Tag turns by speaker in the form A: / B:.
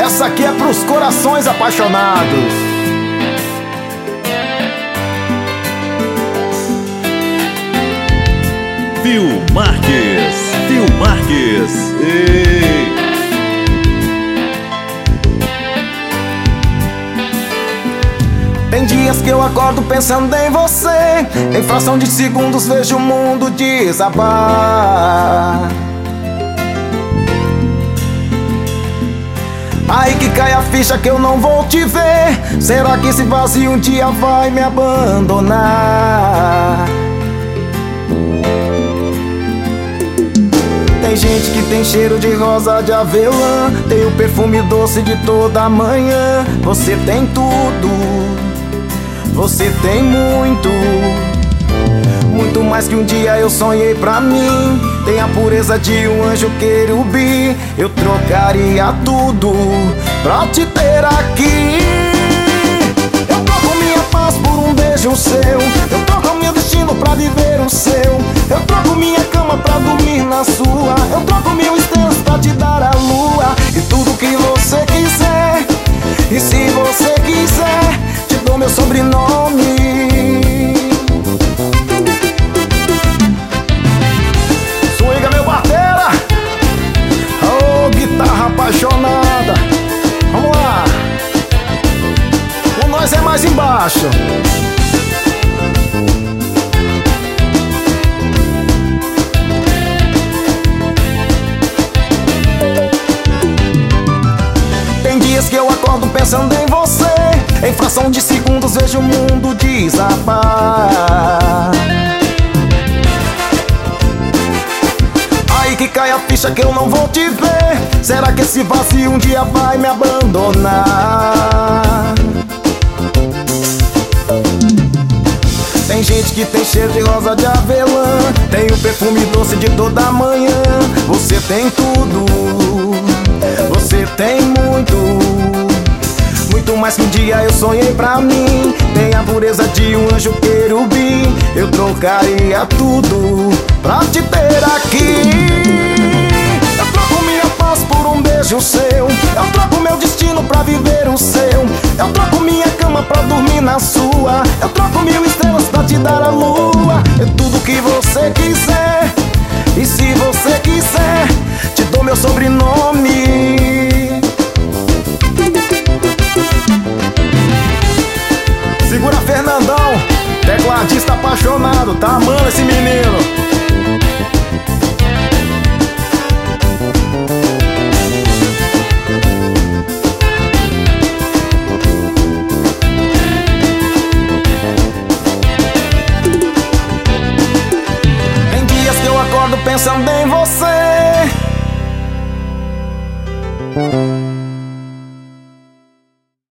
A: Essa aqui é pros corações apaixonados.
B: Phil Marques, ei.
A: Tem dias que eu acordo pensando em você, em fração de segundos vejo o mundo desabar. Aí que cai a ficha que eu não vou te ver. Será que esse vazio um dia vai me abandonar? Tem gente que tem cheiro de rosa de avelã, tem o perfume doce de toda manhã. Você tem tudo, você tem muito, muito mais que um dia eu sonhei pra mim. Tem a pureza de um anjo querubim. Eu trocaria tudo pra te ter aqui. Eu troco minha paz por um beijo seu, eu troco meu destino pra viver o seu. Eu troco minha cama pra dormir na sua, eu troco mil estrelas pra te dar a lua. E tudo que você quiser, e se você quiser, te dou meu sobrenome. Swinga, meu batera, oh, guitarra apaixonada. Vamos lá, o nós é mais embaixo. Que eu acordo pensando em você, em fração de segundos vejo o mundo desabar. Aí que cai a ficha que eu não vou te ver. Será que esse vazio um dia vai me abandonar? Tem gente que tem cheiro de rosa de avelã, tem o perfume doce de toda manhã. Você tem tudo, você tem muito, muito mais que um dia eu sonhei pra mim. Tem a pureza de um anjo querubim. Eu trocaria tudo pra te ter aqui. Eu troco minha paz por um beijo seu, eu troco meu destino pra viver o seu. Eu troco minha cama pra dormir na sua, eu troco mil estrelas pra te dar a lua. É tudo que você quiser, e se você quiser, te dou meu sobrenome. Segura Fernandão, tecladista apaixonado, tá amando esse menino. Tem dias que eu acordo pensando